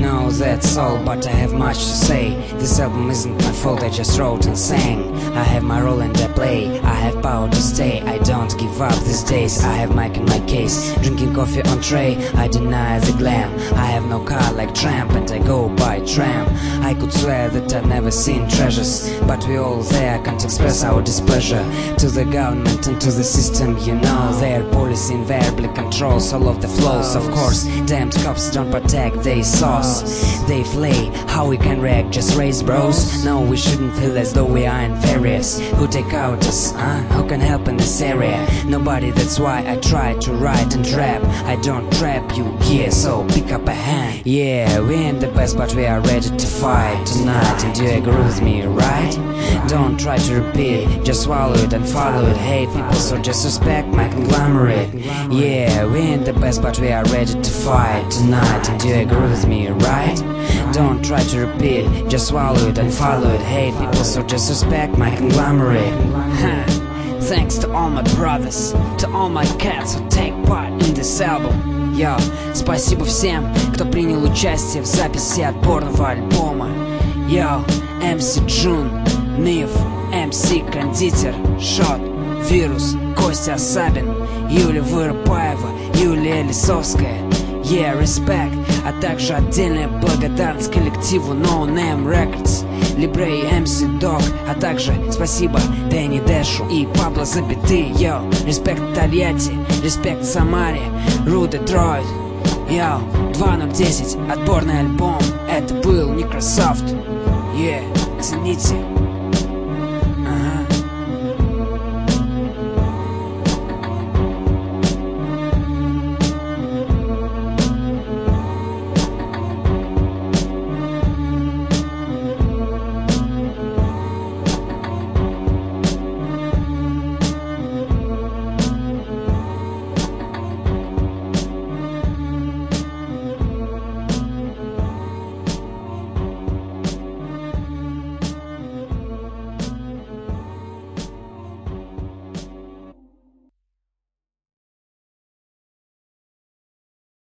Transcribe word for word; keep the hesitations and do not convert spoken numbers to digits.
know that's all, but I have much to say. This album isn't my fault, I just wrote and sang. I have my role and I play, I have power to stay. I don't give up these days, I have mic in my case. Drinking coffee on tray, I deny the glam. I have no car like tramp and I go by tram. I could swear that I've never seen treasures, but we all there can't express our displeasure to the government and to the system, you know. Their policy invariably controls all of the flows. Of course, damned cops don't protect their sauce. They flay, how we can react, just raise bros. No, we shouldn't feel as though we are inferiors. Who take out us, huh? Who can help in this area? Nobody, that's why I try to write and rap. I don't trap you here, so pick up a hand. Yeah, we ain't the best, but we are ready to fight tonight. And you agree with me, right? Don't try to repeat, just swallow it and follow it. Hate people, so just respect my conglomerate. Yeah, we ain't the best, but we are ready to fight tonight. And you agree with me, right? Don't try to repeat, just swallow it and follow it. Hate people, so just respect my conglomerate. Thanks to all my brothers, to all my cats who take part in this album. Yo, спасибо всем, кто принял участие в записи отборного альбома. Yo, эм си Джун, Нив, эм си Кондитер, Шот, Вирус, Костя Сабин, Юлия Воропаева, Юлия Лисовская. Yeah, respect, а также отдельная благодарность коллективу No Name Records, Libre и эм си Dog, а также спасибо Дэнни Дэшу и Пабло за биты. Йо, респект Тольятти, респект Самаре, Ру Детройт. Йо, два ноль десять, отборный альбом, это был Microsoft. Yeah, цените.